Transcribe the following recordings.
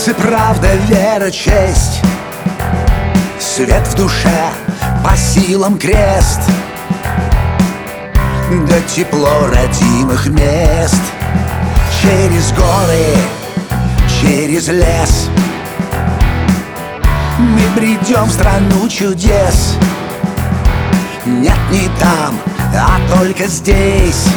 Сердце, правда, вера, честь, свет в душе, по силам крест, да тепло родимых мест. Через горы, через лес мы бредем в страну чудес. Нет, не там, а только здесь.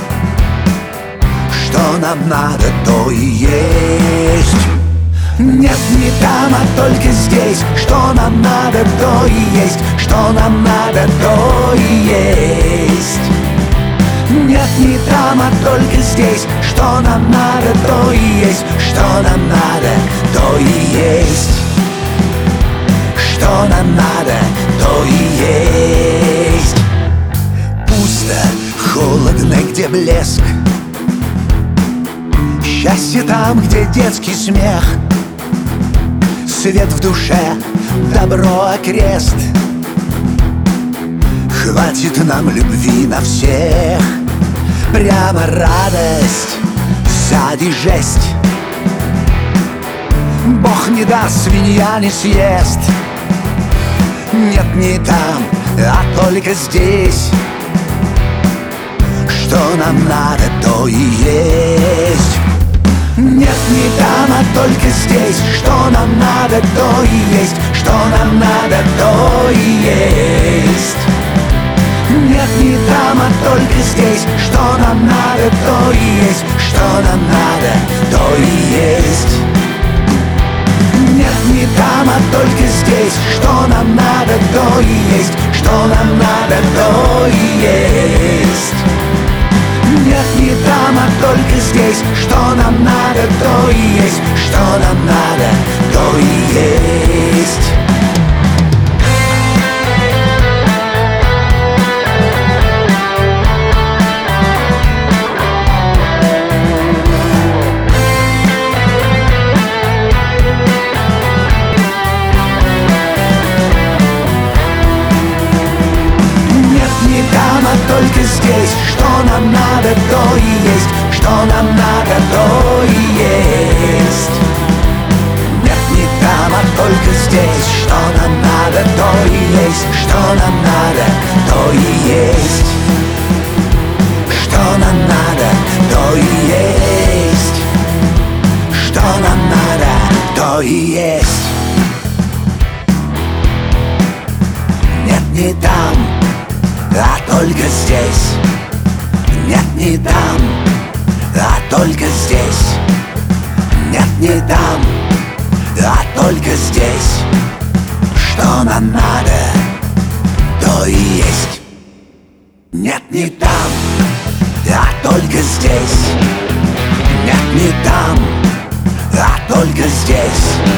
Что нам надо, то и есть. Нет, не там, а только здесь. Что нам надо, то и есть. Что нам надо, то и есть. Нет, не там, а только здесь. Что нам надо, то и есть. Что нам надо, то и есть. Что нам надо, то и есть. Пусто, холодно, где блеск. Счастье там, где детский смех. Свет в душе, добро окрест. Хватит нам любви на всех. Прямо радость, сзади жесть. Бог не даст, свинья не съест. Нет, не там, а только здесь. Что нам надо, то и есть. Нет, не там, а только здесь. Что нам надо, то и есть. Что нам надо, то и есть. Нет, не там, а только здесь. Что нам надо, то и есть. Что нам надо, то и есть. Нет, не там, а только здесь. Что нам надо, то и есть. Что нам надо, то и есть. Нет, не там, а только здесь. Что нам надо, то и есть. Что нам надо, то и есть. Только здесь, что нам надо, то и есть. Что нам надо, то и есть. Нет, не там, а только здесь. Что нам надо, то и есть. Что нам надо, то и есть. Что нам надо, то и есть. Что нам надо, то и есть. Нет, не там, а только здесь. Нет, не там, а только здесь. Нет, не там, а только здесь. Что нам надо, то и есть. Нет, не там, а только здесь. Нет, не там, а только здесь.